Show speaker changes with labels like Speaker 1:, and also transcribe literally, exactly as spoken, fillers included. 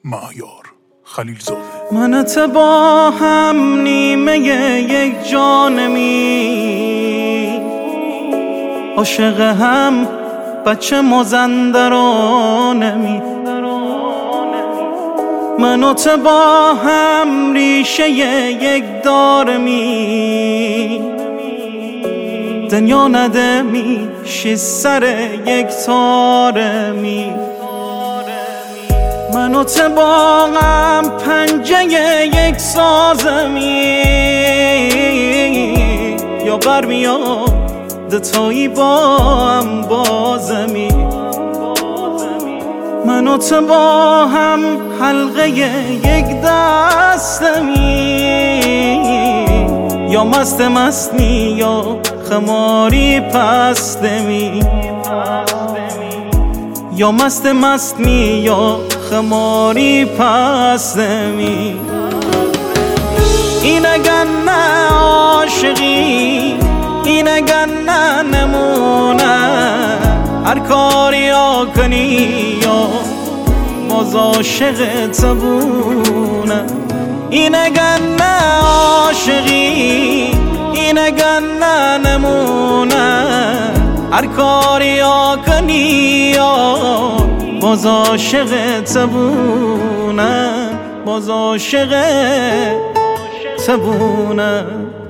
Speaker 1: مهیار خلیلزاده.
Speaker 2: منت با هم نیمه یک جانمی، عاشق هم بچه مازندرانمی. من و تو با هم ریشه یک دارمی، دنیا ندمی شی سر یک تارمی. من و تو با هم پنجه یک سازمی، یا برمیاد تایی با هم بازمی. من و تو با هم حلقه یک دستمی، یا مست مستی یا خماری پستمی. یا مست مستی یا خماری پستمی. این اگر نه عاشقی، این اگر نه نمونه، هر کاری ها کنی یا باز عاشق تبونه. این اگر نه عاشقی، این اگر نه نمونه، هر کاری ها کنی یا باز عاشق تبونه، باز عاشق تبونه.